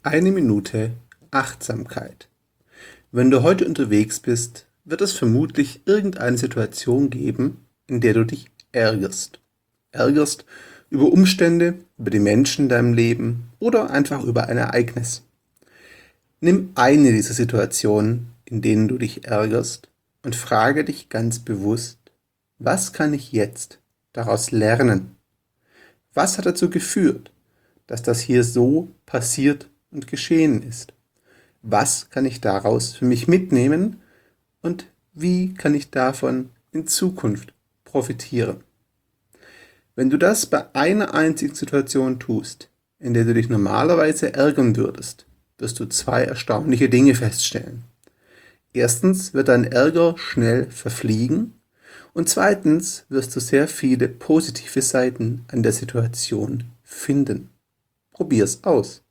Eine Minute Achtsamkeit. Wenn du heute unterwegs bist, wird es vermutlich irgendeine Situation geben, in der du dich ärgerst. Ärgerst über Umstände, über die Menschen in deinem Leben oder einfach über ein Ereignis. Nimm eine dieser Situationen, in denen du dich ärgerst, und frage dich ganz bewusst: Was kann ich jetzt daraus lernen? Was hat dazu geführt, dass das hier so passiert und geschehen ist? Was kann ich daraus für mich mitnehmen und wie kann ich davon in Zukunft profitieren? Wenn du das bei einer einzigen Situation tust, in der du dich normalerweise ärgern würdest, wirst du zwei erstaunliche Dinge feststellen. Erstens wird dein Ärger schnell verfliegen und zweitens wirst du sehr viele positive Seiten an der Situation finden. Probier's aus.